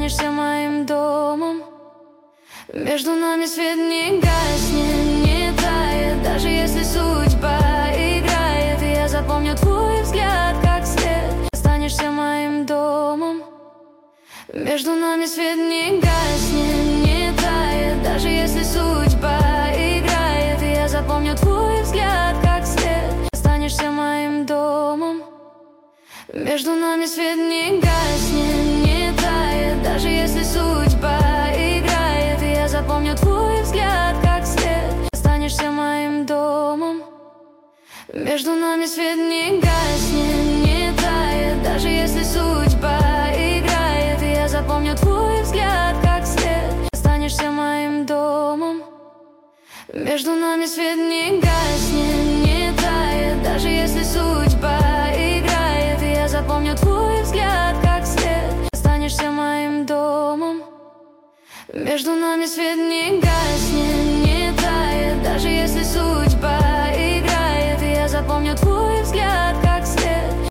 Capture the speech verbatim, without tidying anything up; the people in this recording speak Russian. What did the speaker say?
останешься моим домом. Между нами свет не гаснет, не тает, даже если судьба играет. И я запомню твой взгляд, как свет, останешься моим домом. Между нами свет не гаснет, не тает, даже если судьба играет. И я запомню твой взгляд, как свет, останешься моим домом. Между нами свет не гаснет, не тает, даже если судьба играет. И я запомню твой взгляд, как свет, останешься моим домом. Между нами свет не гаснет, не тает, даже если судьба играет. И я запомню твой взгляд, как свет, останешься моим домом. Между нами свет не гаснет, не тает, даже если судьба играет. И я запомню твой взгляд, как свет, останешься моим домом. Между нами свет не гаснет.